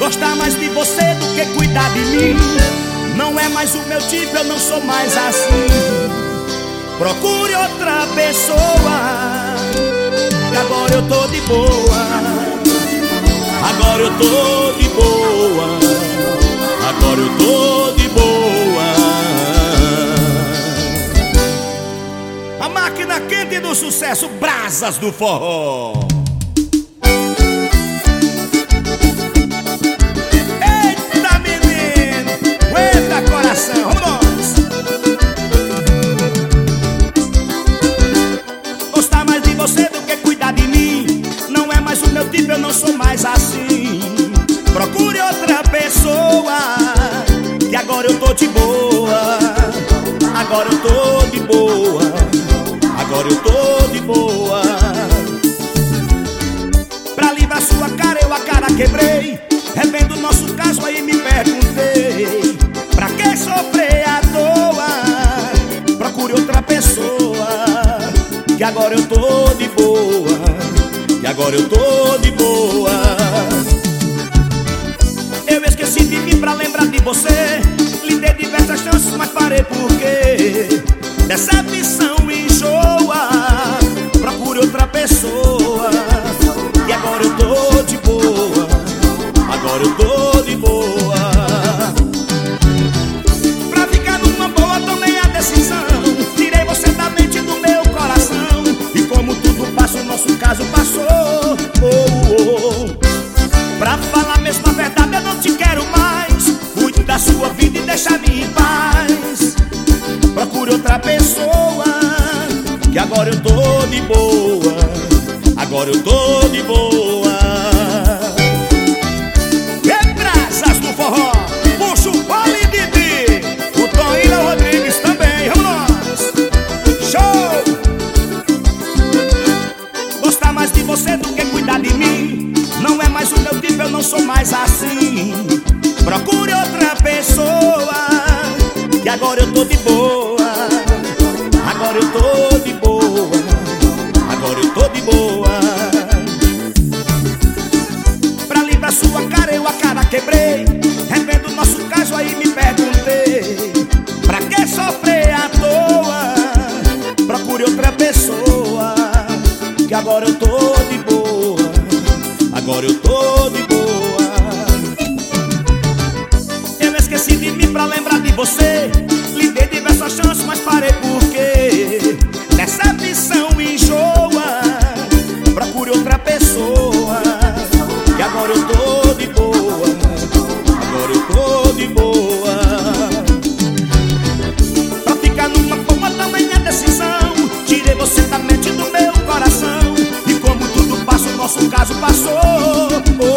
Gostar mais de você do que cuidar de mim não é mais o meu tipo, eu não sou mais assim. Procure outra pessoa, que agora eu tô de boa. Agora eu tô de boa. Agora eu tô de boa. A máquina quente do sucesso, Brasas do Forró. Eita menino, aguenta coração, vamos. Gostar mais de você do que cuidar de mim não é mais o meu tipo, eu não sou mais assim. Procure outra pessoa, que agora eu tô de boa. Agora eu tô de boa. Agora eu tô de boa. Pra livrar sua cara eu a cara quebrei. Revendo nosso caso aí me perguntei, pra que sofrer à toa? Procure outra pessoa, que agora eu tô de boa. Que agora eu tô de boa. Eu esqueci de mim pra lembrar de você. Lhe dei diversas chances, mas parei porque decepção enjoa. Procure outra pessoa, e agora eu tô de boa. Agora eu tô de boa. Pra ficar numa boa tomei a decisão. Tirei você da mente do meu coração. E como tudo passa, o nosso caso passou. Pra falar mesmo a verdade, eu não te quero mais. Cuide da sua vida e deixa-me em paz. Procure outra pessoa, que agora eu tô de boa. Agora eu tô de boa. E Brasas do Forró, puxa o Poli Didi, o Toíra Rodrigues também, vamos! Show! Gostar mais de você do que cuidar de mim não é mais o meu tipo, eu não sou mais assim. Procure outra pessoa, que agora eu tô de boa. Agora eu tô de boa. Agora eu tô de boa. Pra livrar sua cara eu a cara quebrei. Revendo nosso caso aí me perguntei, pra que sofrer à toa? Procure outra pessoa, que agora eu tô de boa. Agora eu tô de boa. Eu esqueci de mim pra lembrar de você. Lhe dei diversas chances, mas parei porque decepção enjoa. Procure outra pessoa, que agora eu tô de boa. Agora eu tô de boa. Pra ficar numa boa também é decisão. Tirei você da mente do meu coração. E como tudo passa, o nosso caso passou.